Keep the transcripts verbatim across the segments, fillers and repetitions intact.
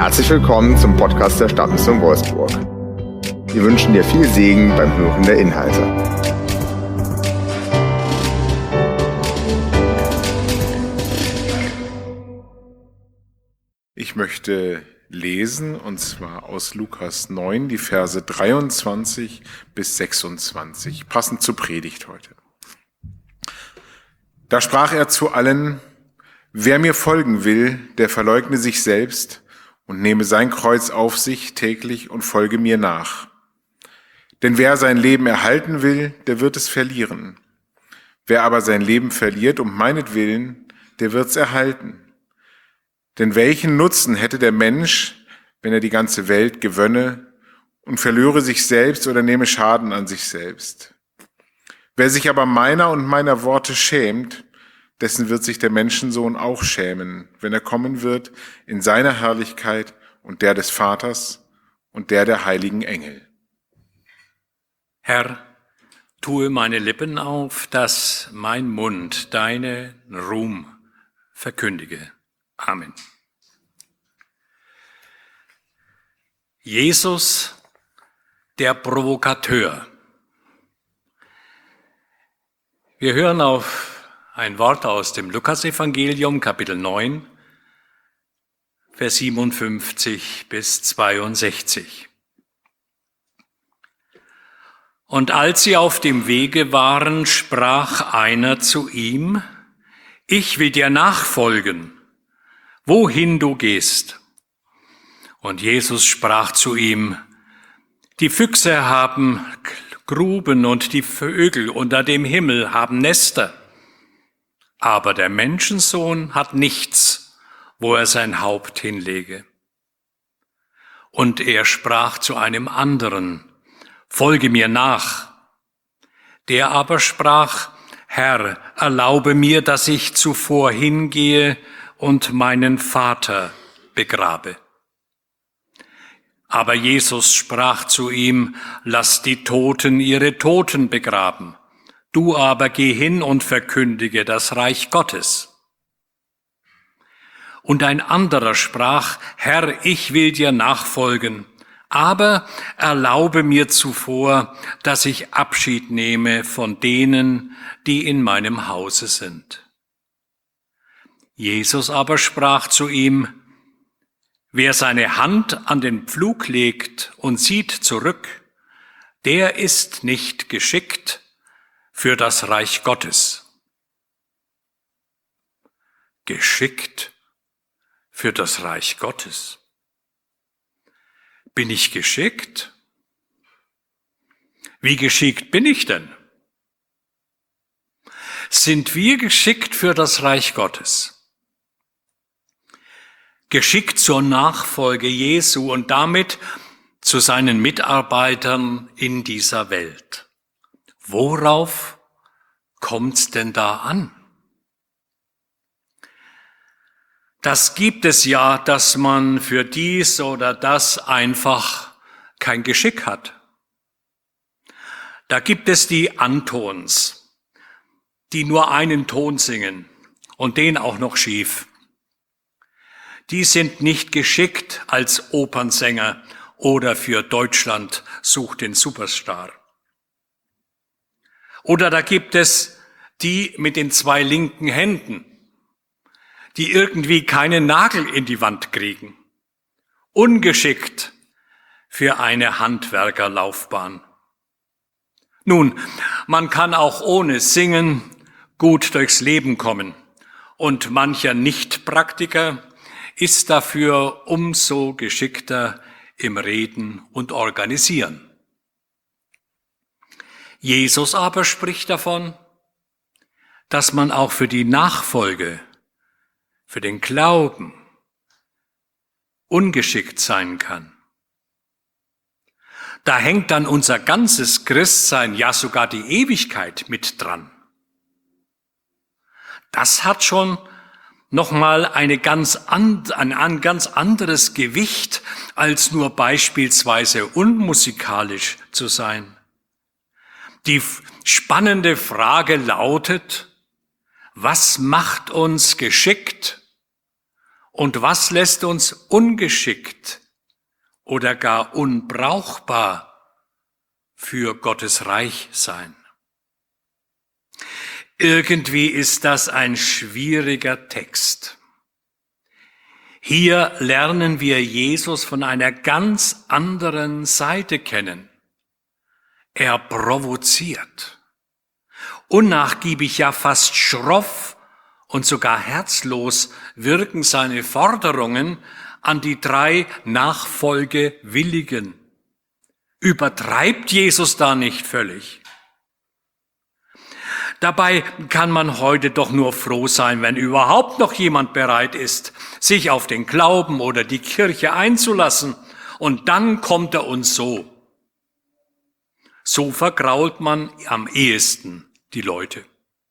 Herzlich willkommen zum Podcast der Stadtmission Wolfsburg. Wir wünschen dir viel Segen beim Hören der Inhalte. Ich möchte lesen, und zwar aus Lukas neun, die Verse dreiundzwanzig bis sechsundzwanzig, passend zur Predigt heute. Da sprach er zu allen: Wer mir folgen will, der verleugne sich selbst und nehme sein Kreuz auf sich täglich und folge mir nach. Denn wer sein Leben erhalten will, der wird es verlieren. Wer aber sein Leben verliert um meinetwillen, der wird es erhalten. Denn welchen Nutzen hätte der Mensch, wenn er die ganze Welt gewönne und verlöre sich selbst oder nehme Schaden an sich selbst? Wer sich aber meiner und meiner Worte schämt, dessen wird sich der Menschensohn auch schämen, wenn er kommen wird in seiner Herrlichkeit und der des Vaters und der der heiligen Engel. Herr, tue meine Lippen auf, dass mein Mund deinen Ruhm verkündige. Amen. Jesus, der Provokateur. Wir hören auf ein Wort aus dem Lukasevangelium, Kapitel neun, Vers siebenundfünfzig bis zweiundsechzig. Und als sie auf dem Wege waren, sprach einer zu ihm: Ich will dir nachfolgen, wohin du gehst. Und Jesus sprach zu ihm: Die Füchse haben Gruben und die Vögel unter dem Himmel haben Nester. Aber der Menschensohn hat nichts, wo er sein Haupt hinlege. Und er sprach zu einem anderen: Folge mir nach. Der aber sprach: Herr, erlaube mir, dass ich zuvor hingehe und meinen Vater begrabe. Aber Jesus sprach zu ihm: Lass die Toten ihre Toten begraben. Du aber geh hin und verkündige das Reich Gottes. Und ein anderer sprach: Herr, ich will dir nachfolgen, aber erlaube mir zuvor, dass ich Abschied nehme von denen, die in meinem Hause sind. Jesus aber sprach zu ihm: Wer seine Hand an den Pflug legt und sieht zurück, der ist nicht geschickt für das Reich Gottes. Geschickt für das Reich Gottes. Bin ich geschickt? Wie geschickt bin ich denn? Sind wir geschickt für das Reich Gottes? Geschickt zur Nachfolge Jesu und damit zu seinen Mitarbeitern in dieser Welt. Worauf kommt's denn da an? Das gibt es ja, dass man für dies oder das einfach kein Geschick hat. Da gibt es die Antons, die nur einen Ton singen und den auch noch schief. Die sind nicht geschickt als Opernsänger oder für Deutschland sucht den Superstar. Oder da gibt es die mit den zwei linken Händen, die irgendwie keinen Nagel in die Wand kriegen. Ungeschickt für eine Handwerkerlaufbahn. Nun, man kann auch ohne Singen gut durchs Leben kommen. Und mancher Nichtpraktiker ist dafür umso geschickter im Reden und Organisieren. Jesus aber spricht davon, dass man auch für die Nachfolge, für den Glauben ungeschickt sein kann. Da hängt dann unser ganzes Christsein, ja sogar die Ewigkeit mit dran. Das hat schon nochmal eine ganz an, ein, ein ganz anderes Gewicht, als nur beispielsweise unmusikalisch zu sein. Die spannende Frage lautet: Was macht uns geschickt Und was lässt uns ungeschickt oder gar unbrauchbar für Gottes Reich sein? Irgendwie ist das ein schwieriger Text. Hier lernen wir Jesus von einer ganz anderen Seite kennen. Er provoziert. Unnachgiebig, ja fast schroff und sogar herzlos wirken seine Forderungen an die drei Nachfolgewilligen. Übertreibt Jesus da nicht völlig? Dabei kann man heute doch nur froh sein, wenn überhaupt noch jemand bereit ist, sich auf den Glauben oder die Kirche einzulassen. Und dann kommt er uns so. So vergrault man am ehesten die Leute.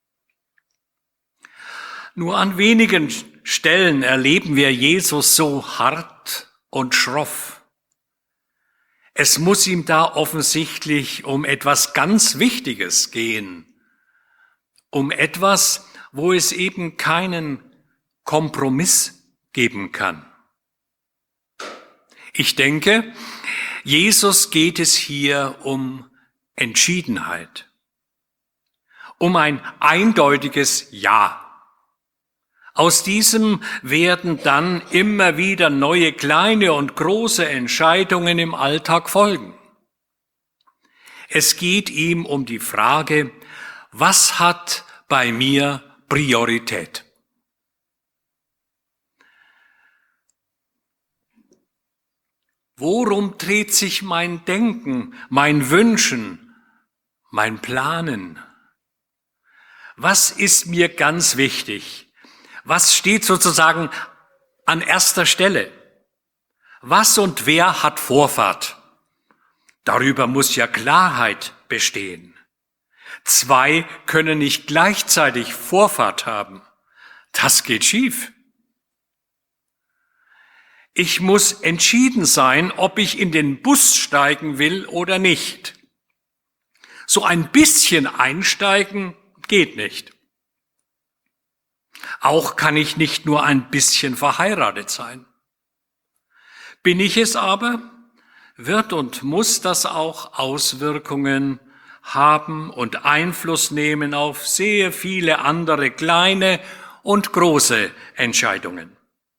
Nur an wenigen Stellen erleben wir Jesus so hart und schroff. Es muss ihm da offensichtlich um etwas ganz Wichtiges gehen. Um etwas, wo es eben keinen Kompromiss geben kann. Ich denke, Jesus geht es hier um Entschiedenheit, um ein eindeutiges Ja. Aus diesem werden dann immer wieder neue kleine und große Entscheidungen im Alltag folgen. Es geht ihm um die Frage, was hat bei mir Priorität? Worum dreht sich mein Denken, mein Wünschen, mein Planen? Was ist mir ganz wichtig? Was steht sozusagen an erster Stelle? Was und wer hat Vorfahrt? Darüber muss ja Klarheit bestehen. Zwei können nicht gleichzeitig Vorfahrt haben. Das geht schief. Ich muss entschieden sein, ob ich in den Bus steigen will oder nicht. So ein bisschen einsteigen geht nicht. Auch kann ich nicht nur ein bisschen verheiratet sein. Bin ich es aber, wird und muss das auch Auswirkungen haben und Einfluss nehmen auf sehr viele andere kleine und große Entscheidungen.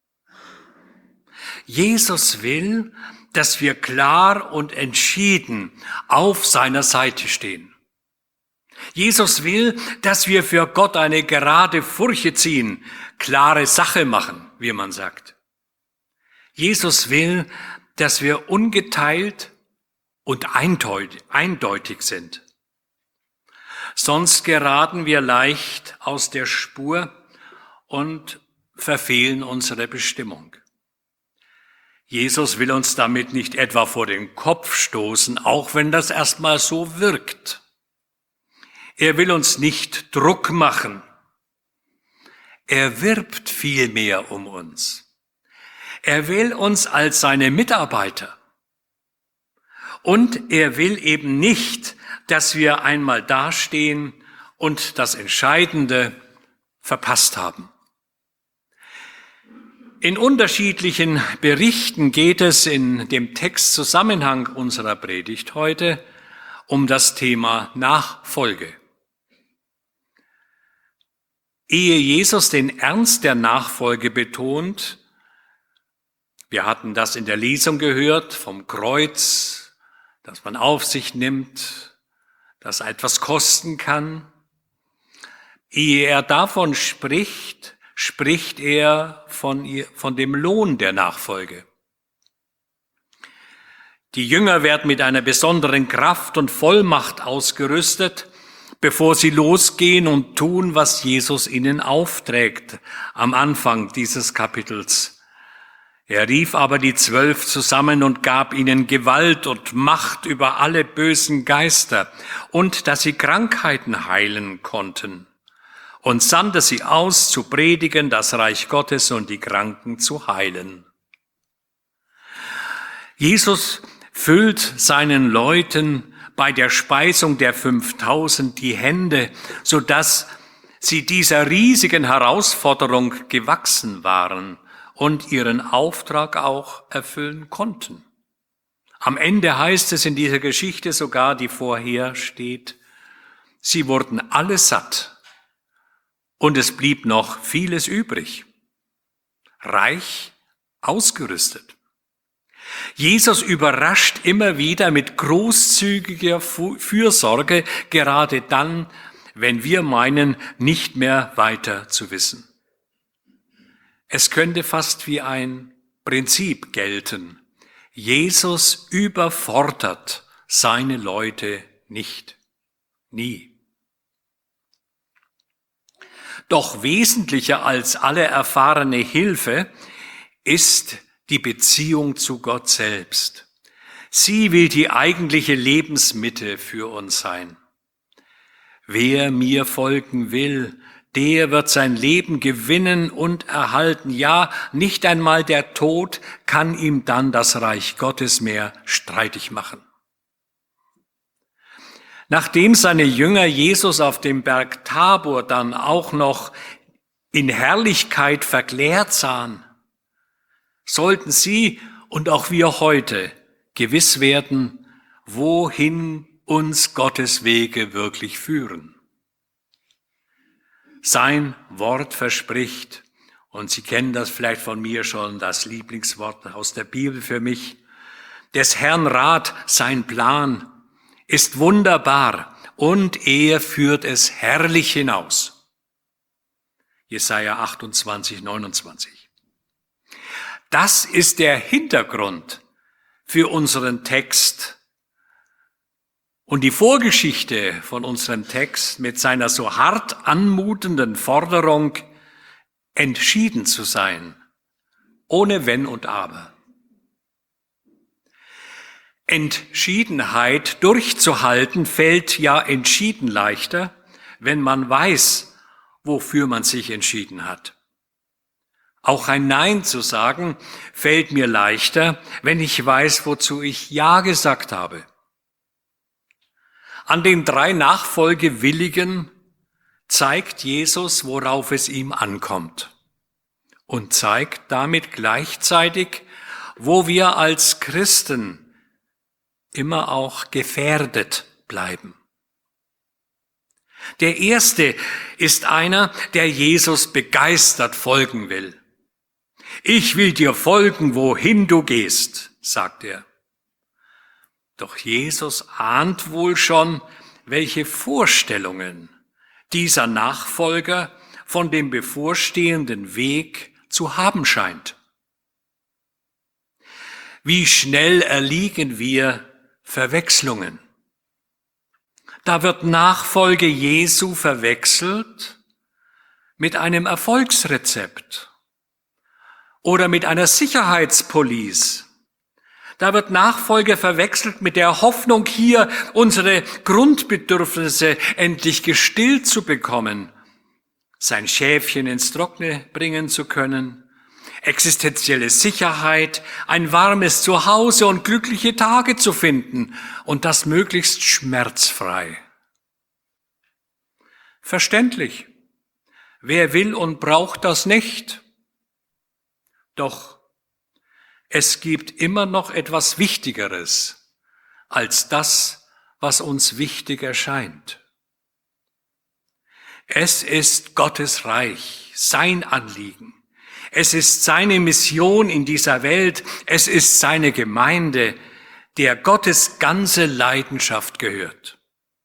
Jesus will, dass wir klar und entschieden auf seiner Seite stehen. Jesus will, dass wir für Gott eine gerade Furche ziehen, klare Sache machen, wie man sagt. Jesus will, dass wir ungeteilt und eindeutig sind. Sonst geraten wir leicht aus der Spur und verfehlen unsere Bestimmung. Jesus will uns damit nicht etwa vor den Kopf stoßen, auch wenn das erstmal so wirkt. Er will uns nicht Druck machen. Er wirbt vielmehr um uns. Er will uns als seine Mitarbeiter. Und er will eben nicht, dass wir einmal dastehen und das Entscheidende verpasst haben. In unterschiedlichen Berichten geht es in dem Textzusammenhang unserer Predigt heute um das Thema Nachfolge. Ehe Jesus den Ernst der Nachfolge betont, wir hatten das in der Lesung gehört vom Kreuz, das man auf sich nimmt, das etwas kosten kann. Ehe er davon spricht, spricht er von, ihr, von dem Lohn der Nachfolge. Die Jünger werden mit einer besonderen Kraft und Vollmacht ausgerüstet, bevor sie losgehen und tun, was Jesus ihnen aufträgt am Anfang dieses Kapitels. Er rief aber die Zwölf zusammen und gab ihnen Gewalt und Macht über alle bösen Geister und dass sie Krankheiten heilen konnten und sandte sie aus, zu predigen das Reich Gottes und die Kranken zu heilen. Jesus füllt seinen Leuten bei der Speisung der fünftausend die Hände, sodass sie dieser riesigen Herausforderung gewachsen waren und ihren Auftrag auch erfüllen konnten. Am Ende heißt es in dieser Geschichte sogar, die vorher steht, sie wurden alle satt und es blieb noch vieles übrig, reich ausgerüstet. Jesus überrascht immer wieder mit großzügiger Fürsorge, gerade dann, wenn wir meinen, nicht mehr weiter zu wissen. Es könnte fast wie ein Prinzip gelten. Jesus überfordert seine Leute nicht, nie. Doch wesentlicher als alle erfahrene Hilfe ist die Beziehung zu Gott selbst. Sie will die eigentliche Lebensmitte für uns sein. Wer mir folgen will, der wird sein Leben gewinnen und erhalten. Ja, nicht einmal der Tod kann ihm dann das Reich Gottes mehr streitig machen. Nachdem seine Jünger Jesus auf dem Berg Tabor dann auch noch in Herrlichkeit verklärt sahen, sollten sie und auch wir heute gewiss werden, wohin uns Gottes Wege wirklich führen. Sein Wort verspricht, und Sie kennen das vielleicht von mir schon, das Lieblingswort aus der Bibel für mich, des Herrn Rat, sein Plan ist wunderbar und er führt es herrlich hinaus. Jesaja achtundzwanzig, neunundzwanzig. Das ist der Hintergrund für unseren Text. Und die Vorgeschichte von unserem Text mit seiner so hart anmutenden Forderung, entschieden zu sein, ohne Wenn und Aber. Entschiedenheit durchzuhalten fällt ja entschieden leichter, wenn man weiß, wofür man sich entschieden hat. Auch ein Nein zu sagen fällt mir leichter, wenn ich weiß, wozu ich Ja gesagt habe. An den drei Nachfolgewilligen zeigt Jesus, worauf es ihm ankommt und zeigt damit gleichzeitig, wo wir als Christen immer auch gefährdet bleiben. Der erste ist einer, der Jesus begeistert folgen will. Ich will dir folgen, wohin du gehst, sagt er. Doch Jesus ahnt wohl schon, welche Vorstellungen dieser Nachfolger von dem bevorstehenden Weg zu haben scheint. Wie schnell erliegen wir Verwechslungen. Da wird Nachfolge Jesu verwechselt mit einem Erfolgsrezept oder mit einer Sicherheitspolice. Da wird Nachfolge verwechselt mit der Hoffnung, hier unsere Grundbedürfnisse endlich gestillt zu bekommen, sein Schäfchen ins Trockene bringen zu können, existenzielle Sicherheit, ein warmes Zuhause und glückliche Tage zu finden und das möglichst schmerzfrei. Verständlich. Wer will und braucht das nicht? Doch es gibt immer noch etwas Wichtigeres als das, was uns wichtig erscheint. Es ist Gottes Reich, sein Anliegen. Es ist seine Mission in dieser Welt. Es ist seine Gemeinde, der Gottes ganze Leidenschaft gehört.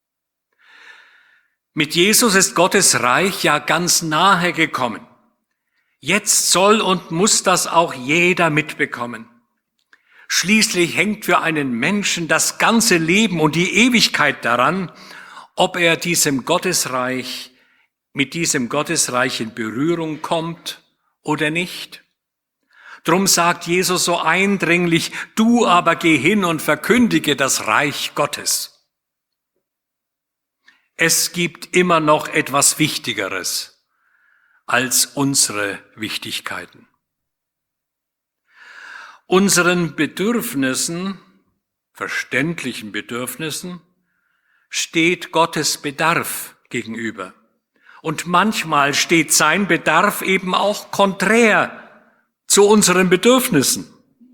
Mit Jesus ist Gottes Reich ja ganz nahe gekommen. Jetzt soll und muss das auch jeder mitbekommen. Schließlich hängt für einen Menschen das ganze Leben und die Ewigkeit daran, ob er diesem Gottesreich, mit diesem Gottesreich in Berührung kommt oder nicht. Drum sagt Jesus so eindringlich, du aber geh hin und verkündige das Reich Gottes. Es gibt immer noch etwas Wichtigeres als unsere Wichtigkeiten. Unseren Bedürfnissen, verständlichen Bedürfnissen, steht Gottes Bedarf gegenüber. Und manchmal steht sein Bedarf eben auch konträr zu unseren Bedürfnissen.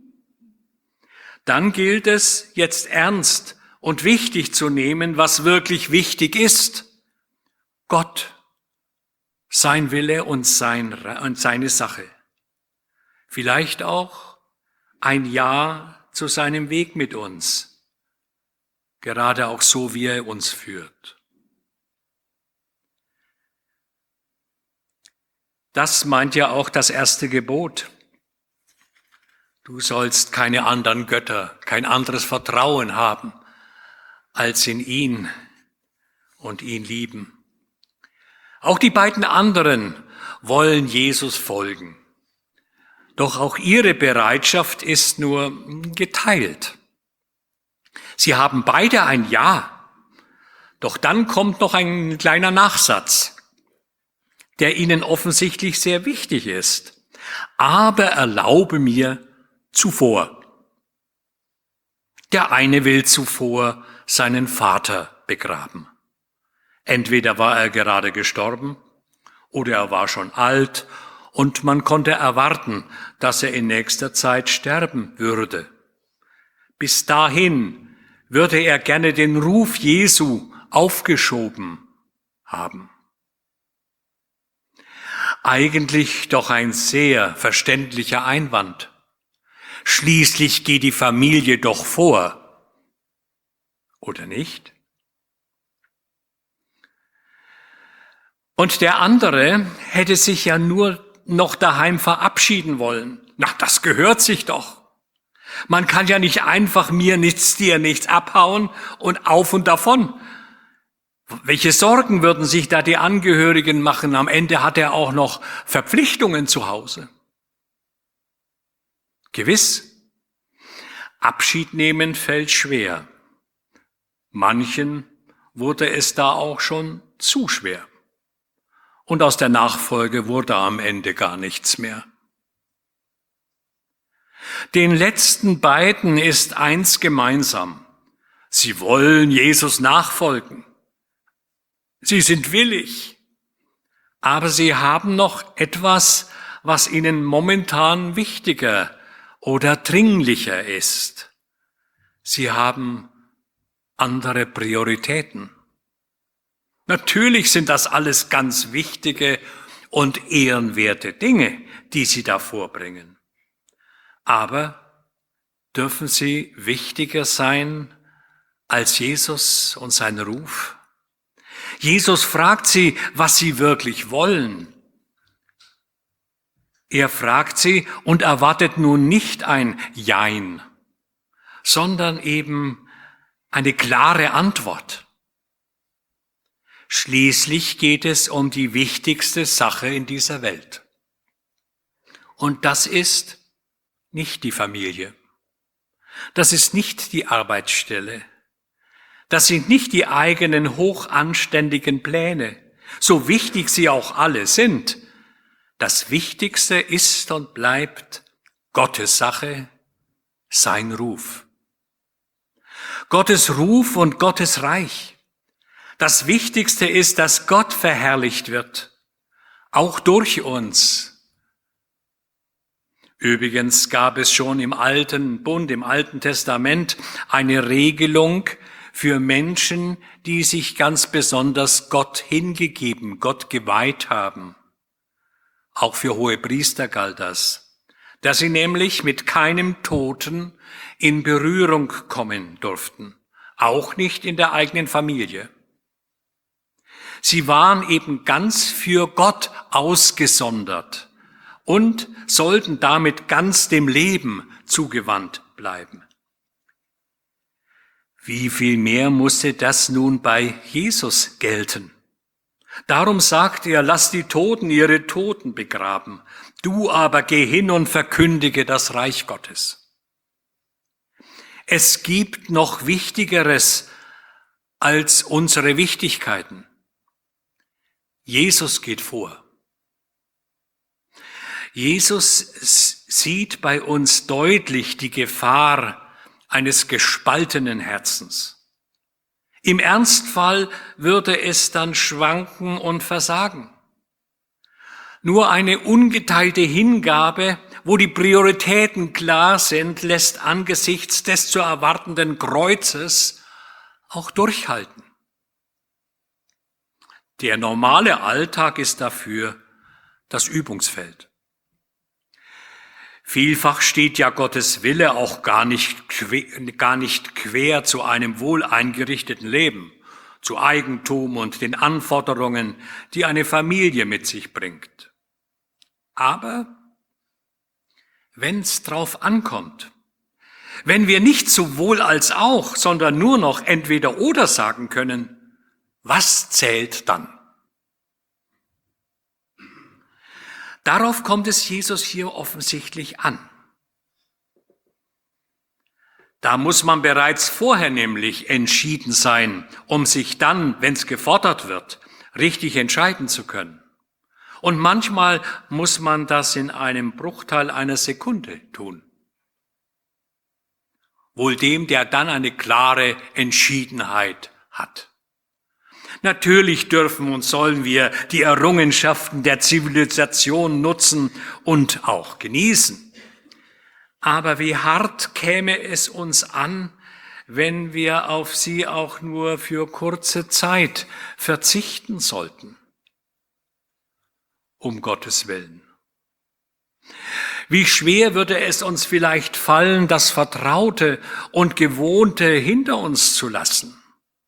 Dann gilt es, jetzt ernst und wichtig zu nehmen, was wirklich wichtig ist. Gott, sein Wille und, sein, und seine Sache. Vielleicht auch ein Ja zu seinem Weg mit uns, gerade auch so, wie er uns führt. Das meint ja auch das erste Gebot. Du sollst keine anderen Götter, kein anderes Vertrauen haben, als in ihn und ihn lieben. Auch die beiden anderen wollen Jesus folgen. Doch auch ihre Bereitschaft ist nur geteilt. Sie haben beide ein Ja, doch dann kommt noch ein kleiner Nachsatz, der ihnen offensichtlich sehr wichtig ist. Aber erlaube mir zuvor. Der eine will zuvor seinen Vater begraben. Entweder war er gerade gestorben oder er war schon alt und man konnte erwarten, dass er in nächster Zeit sterben würde. Bis dahin würde er gerne den Ruf Jesu aufgeschoben haben. Eigentlich doch ein sehr verständlicher Einwand. Schließlich geht die Familie doch vor, oder nicht? Und der andere hätte sich ja nur noch daheim verabschieden wollen. Na, das gehört sich doch. Man kann ja nicht einfach mir nichts, dir nichts abhauen und auf und davon. Welche Sorgen würden sich da die Angehörigen machen? Am Ende hat er auch noch Verpflichtungen zu Hause. Gewiss, Abschied nehmen fällt schwer. Manchen wurde es da auch schon zu schwer. Und aus der Nachfolge wurde am Ende gar nichts mehr. Den letzten beiden ist eins gemeinsam. Sie wollen Jesus nachfolgen. Sie sind willig. Aber sie haben noch etwas, was ihnen momentan wichtiger oder dringlicher ist. Sie haben andere Prioritäten. Natürlich sind das alles ganz wichtige und ehrenwerte Dinge, die sie da vorbringen. Aber dürfen sie wichtiger sein als Jesus und sein Ruf? Jesus fragt sie, was sie wirklich wollen. Er fragt sie und erwartet nun nicht ein Jein, sondern eben eine klare Antwort. Schließlich geht es um die wichtigste Sache in dieser Welt. Und das ist nicht die Familie. Das ist nicht die Arbeitsstelle. Das sind nicht die eigenen hochanständigen Pläne, so wichtig sie auch alle sind. Das Wichtigste ist und bleibt Gottes Sache, sein Ruf. Gottes Ruf und Gottes Reich. Das Wichtigste ist, dass Gott verherrlicht wird, auch durch uns. Übrigens gab es schon im Alten Bund, im Alten Testament eine Regelung für Menschen, die sich ganz besonders Gott hingegeben, Gott geweiht haben. Auch für Hohepriester galt das, dass sie nämlich mit keinem Toten in Berührung kommen durften, auch nicht in der eigenen Familie. Sie waren eben ganz für Gott ausgesondert und sollten damit ganz dem Leben zugewandt bleiben. Wie viel mehr musste das nun bei Jesus gelten? Darum sagt er, lass die Toten ihre Toten begraben, du aber geh hin und verkündige das Reich Gottes. Es gibt noch Wichtigeres als unsere Wichtigkeiten. Jesus geht vor. Jesus sieht bei uns deutlich die Gefahr eines gespaltenen Herzens. Im Ernstfall würde es dann schwanken und versagen. Nur eine ungeteilte Hingabe wo die Prioritäten klar sind, lässt angesichts des zu erwartenden Kreuzes auch durchhalten. Der normale Alltag ist dafür das Übungsfeld. Vielfach steht ja Gottes Wille auch gar nicht, gar nicht quer zu einem wohl eingerichteten Leben, zu Eigentum und den Anforderungen, die eine Familie mit sich bringt. Aber wenn es drauf ankommt, wenn wir nicht sowohl als auch, sondern nur noch entweder oder sagen können, was zählt dann? Darauf kommt es Jesus hier offensichtlich an. Da muss man bereits vorher nämlich entschieden sein, um sich dann, wenn es gefordert wird, richtig entscheiden zu können. Und manchmal muss man das in einem Bruchteil einer Sekunde tun. Wohl dem, der dann eine klare Entschiedenheit hat. Natürlich dürfen und sollen wir die Errungenschaften der Zivilisation nutzen und auch genießen. Aber wie hart käme es uns an, wenn wir auf sie auch nur für kurze Zeit verzichten sollten. Um Gottes Willen. Wie schwer würde es uns vielleicht fallen, das Vertraute und Gewohnte hinter uns zu lassen.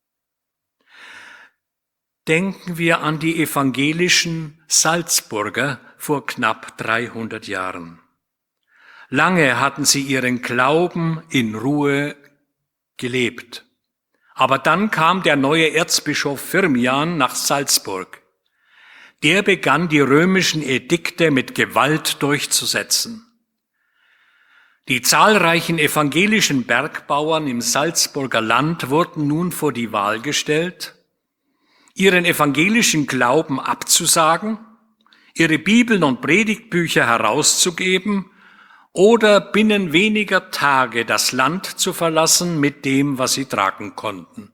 Denken wir an die evangelischen Salzburger vor knapp dreihundert Jahren. Lange hatten sie ihren Glauben in Ruhe gelebt. Aber dann kam der neue Erzbischof Firmian nach Salzburg. Der begann, die römischen Edikte mit Gewalt durchzusetzen. Die zahlreichen evangelischen Bergbauern im Salzburger Land wurden nun vor die Wahl gestellt, ihren evangelischen Glauben abzusagen, ihre Bibeln und Predigtbücher herauszugeben oder binnen weniger Tage das Land zu verlassen mit dem, was sie tragen konnten.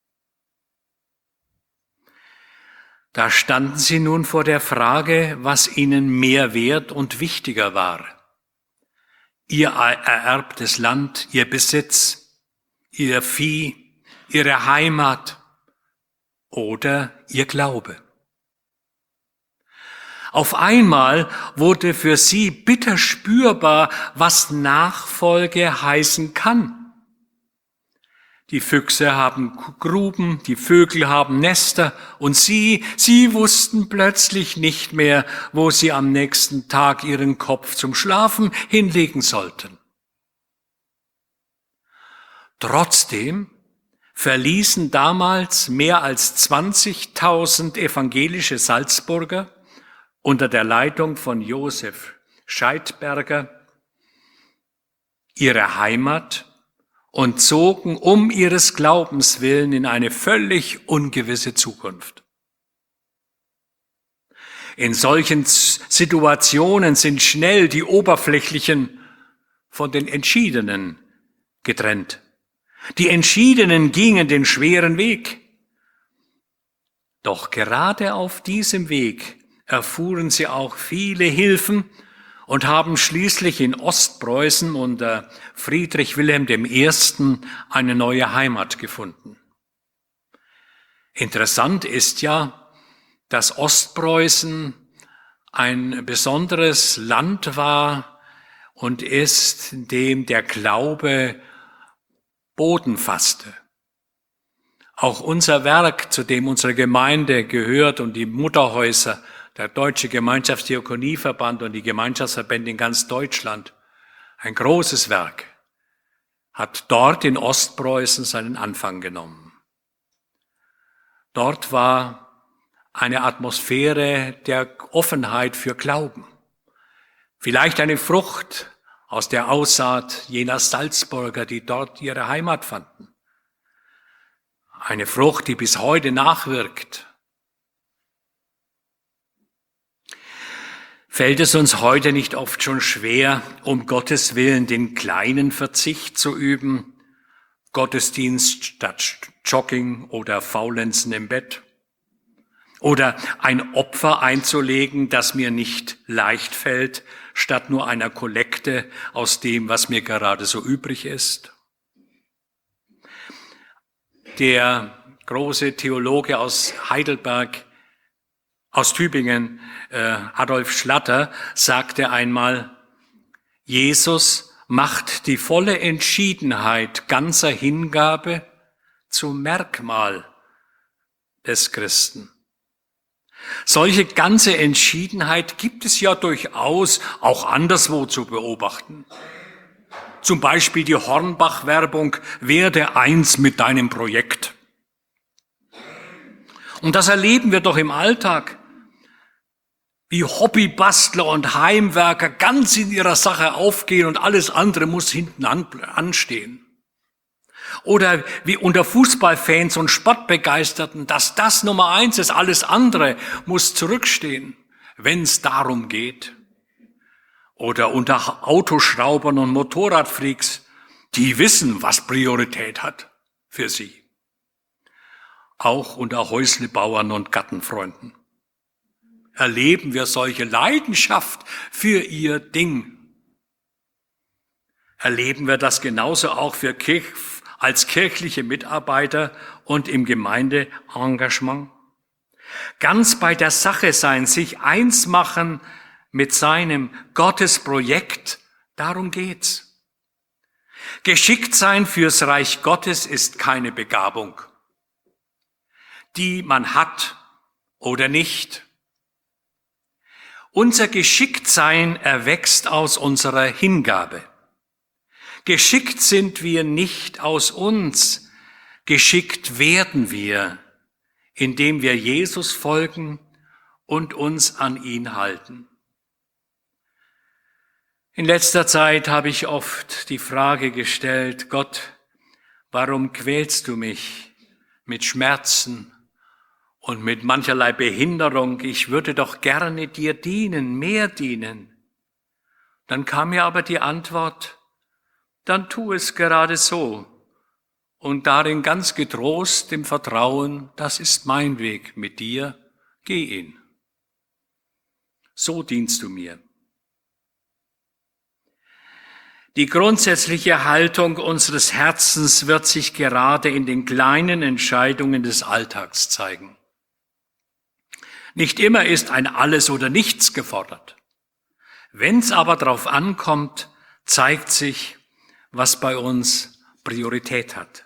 Da standen sie nun vor der Frage, was ihnen mehr wert und wichtiger war. Ihr ererbtes Land, ihr Besitz, ihr Vieh, ihre Heimat oder ihr Glaube. Auf einmal wurde für sie bitter spürbar, was Nachfolge heißen kann. Die Füchse haben Gruben, die Vögel haben Nester und sie, sie wussten plötzlich nicht mehr, wo sie am nächsten Tag ihren Kopf zum Schlafen hinlegen sollten. Trotzdem verließen damals mehr als zwanzigtausend evangelische Salzburger unter der Leitung von Josef Scheidberger ihre Heimat und zogen um ihres Glaubens willen in eine völlig ungewisse Zukunft. In solchen Situationen sind schnell die Oberflächlichen von den Entschiedenen getrennt. Die Entschiedenen gingen den schweren Weg. Doch gerade auf diesem Weg erfuhren sie auch viele Hilfen und haben schließlich in Ostpreußen unter Friedrich Wilhelm der Erste eine neue Heimat gefunden. Interessant ist ja, dass Ostpreußen ein besonderes Land war und ist, in dem der Glaube Boden fasste. Auch unser Werk, zu dem unsere Gemeinde gehört und die Mutterhäuser, der Deutsche Gemeinschaftsdiakonieverband und die Gemeinschaftsverbände in ganz Deutschland, ein großes Werk, hat dort in Ostpreußen seinen Anfang genommen. Dort war eine Atmosphäre der Offenheit für Glauben. Vielleicht eine Frucht aus der Aussaat jener Salzburger, die dort ihre Heimat fanden. Eine Frucht, die bis heute nachwirkt. Fällt es uns heute nicht oft schon schwer, um Gottes Willen den kleinen Verzicht zu üben, Gottesdienst statt Jogging oder Faulenzen im Bett? Oder ein Opfer einzulegen, das mir nicht leicht fällt, statt nur einer Kollekte aus dem, was mir gerade so übrig ist. Der große Theologe aus Heidelberg, aus Tübingen, äh, Adolf Schlatter, sagte einmal, Jesus macht die volle Entschiedenheit ganzer Hingabe zum Merkmal des Christen. Solche ganze Entschiedenheit gibt es ja durchaus auch anderswo zu beobachten. Zum Beispiel die Hornbach-Werbung, werde eins mit deinem Projekt. Und das erleben wir doch im Alltag, wie Hobbybastler und Heimwerker ganz in ihrer Sache aufgehen und alles andere muss hinten anstehen. Oder wie unter Fußballfans und Sportbegeisterten, dass das Nummer eins ist, alles andere muss zurückstehen, wenn es darum geht. Oder unter Autoschraubern und Motorradfreaks, die wissen, was Priorität hat für sie. Auch unter Häuslebauern und Gartenfreunden erleben wir solche Leidenschaft für ihr Ding. Erleben wir das genauso auch für Kirch, als kirchliche Mitarbeiter und im Gemeindeengagement? Ganz bei der Sache sein, sich eins machen mit seinem Gottesprojekt, darum geht's. Geschickt sein fürs Reich Gottes ist keine Begabung, die man hat oder nicht. Unser Geschicktsein erwächst aus unserer Hingabe. Geschickt sind wir nicht aus uns, geschickt werden wir, indem wir Jesus folgen und uns an ihn halten. In letzter Zeit habe ich oft die Frage gestellt, Gott, warum quälst du mich mit Schmerzen und mit mancherlei Behinderung? Ich würde doch gerne dir dienen, mehr dienen. Dann kam mir aber die Antwort, dann tu es gerade so und darin ganz getrost im Vertrauen, das ist mein Weg mit dir, geh ihn. So dienst du mir. Die grundsätzliche Haltung unseres Herzens wird sich gerade in den kleinen Entscheidungen des Alltags zeigen. Nicht immer ist ein Alles oder Nichts gefordert. Wenn es aber darauf ankommt, zeigt sich, was bei uns Priorität hat.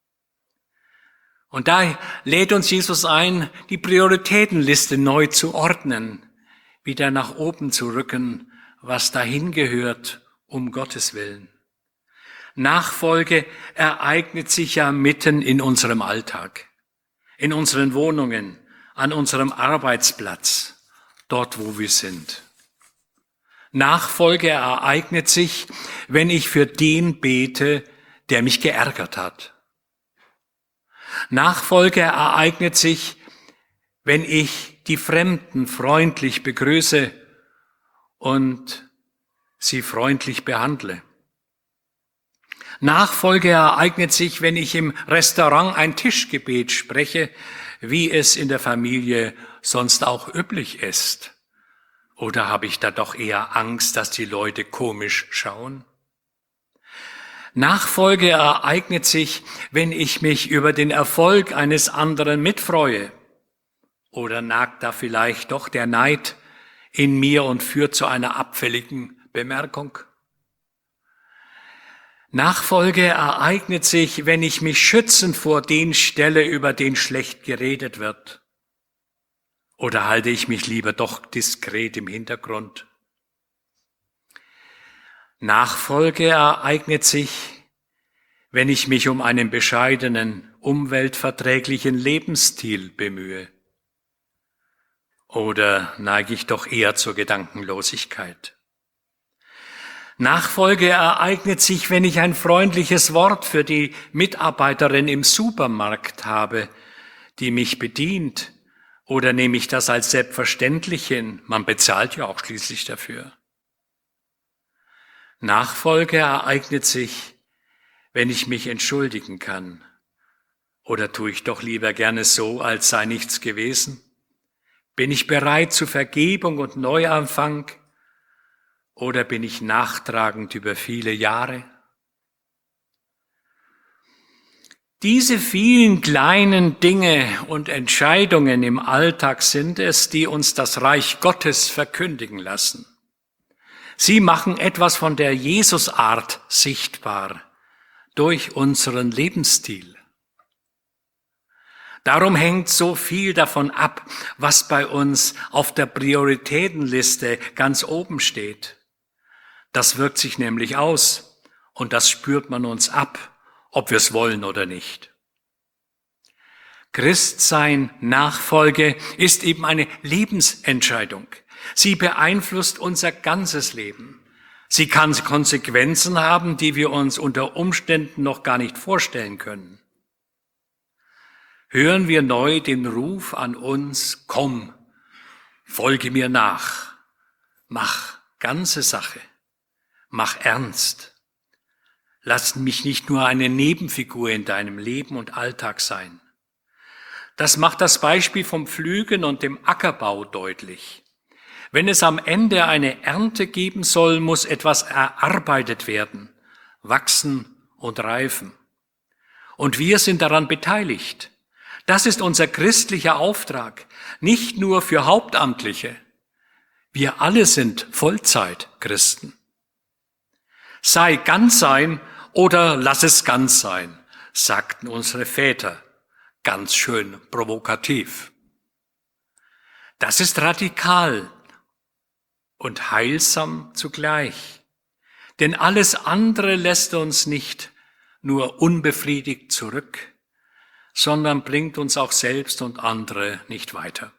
Und da lädt uns Jesus ein, die Prioritätenliste neu zu ordnen, wieder nach oben zu rücken, was dahin gehört, um Gottes Willen. Nachfolge ereignet sich ja mitten in unserem Alltag, in unseren Wohnungen, an unserem Arbeitsplatz, dort wo wir sind. Nachfolge ereignet sich, wenn ich für den bete, der mich geärgert hat. Nachfolge ereignet sich, wenn ich die Fremden freundlich begrüße und sie freundlich behandle. Nachfolge ereignet sich, wenn ich im Restaurant ein Tischgebet spreche, wie es in der Familie sonst auch üblich ist. Oder habe ich da doch eher Angst, dass die Leute komisch schauen? Nachfolge ereignet sich, wenn ich mich über den Erfolg eines anderen mitfreue. Oder nagt da vielleicht doch der Neid in mir und führt zu einer abfälligen Bemerkung? Nachfolge ereignet sich, wenn ich mich schützend vor den stelle, über den schlecht geredet wird. Oder halte ich mich lieber doch diskret im Hintergrund? Nachfolge ereignet sich, wenn ich mich um einen bescheidenen, umweltverträglichen Lebensstil bemühe. Oder neige ich doch eher zur Gedankenlosigkeit? Nachfolge ereignet sich, wenn ich ein freundliches Wort für die Mitarbeiterin im Supermarkt habe, die mich bedient. Oder nehme ich das als selbstverständlich hin? Man bezahlt ja auch schließlich dafür. Nachfolge ereignet sich, wenn ich mich entschuldigen kann. Oder tue ich doch lieber gerne so, als sei nichts gewesen? Bin ich bereit zu Vergebung und Neuanfang oder bin ich nachtragend über viele Jahre? Diese vielen kleinen Dinge und Entscheidungen im Alltag sind es, die uns das Reich Gottes verkündigen lassen. Sie machen etwas von der Jesusart sichtbar durch unseren Lebensstil. Darum hängt so viel davon ab, was bei uns auf der Prioritätenliste ganz oben steht. Das wirkt sich nämlich aus und das spürt man uns ab, ob wir es wollen oder nicht. Christsein, Nachfolge ist eben eine Lebensentscheidung. Sie beeinflusst unser ganzes Leben. Sie kann Konsequenzen haben, die wir uns unter Umständen noch gar nicht vorstellen können. Hören wir neu den Ruf an uns, komm, folge mir nach, mach ganze Sache, mach ernst. Lass mich nicht nur eine Nebenfigur in deinem Leben und Alltag sein. Das macht das Beispiel vom Pflügen und dem Ackerbau deutlich. Wenn es am Ende eine Ernte geben soll, muss etwas erarbeitet werden, wachsen und reifen. Und wir sind daran beteiligt. Das ist unser christlicher Auftrag, nicht nur für Hauptamtliche. Wir alle sind Vollzeit-Christen. Sei ganz sein oder lass es ganz sein, sagten unsere Väter. Ganz schön provokativ. Das ist radikal und heilsam zugleich. Denn alles andere lässt uns nicht nur unbefriedigt zurück, sondern bringt uns auch selbst und andere nicht weiter.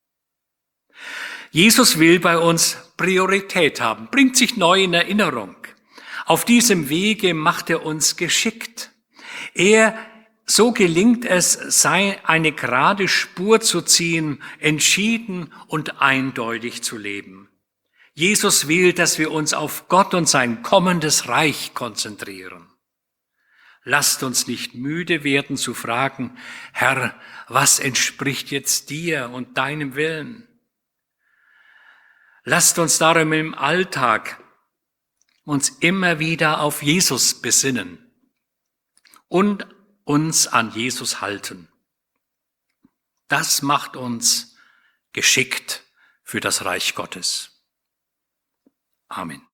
Jesus will bei uns Priorität haben, bringt sich neu in Erinnerung. Auf diesem Wege macht er uns geschickt. Er, so gelingt es, sei eine gerade Spur zu ziehen, entschieden und eindeutig zu leben. Jesus will, dass wir uns auf Gott und sein kommendes Reich konzentrieren. Lasst uns nicht müde werden zu fragen, Herr, was entspricht jetzt dir und deinem Willen? Lasst uns darum im Alltag uns immer wieder auf Jesus besinnen und uns an Jesus halten. Das macht uns geschickt für das Reich Gottes. Amen.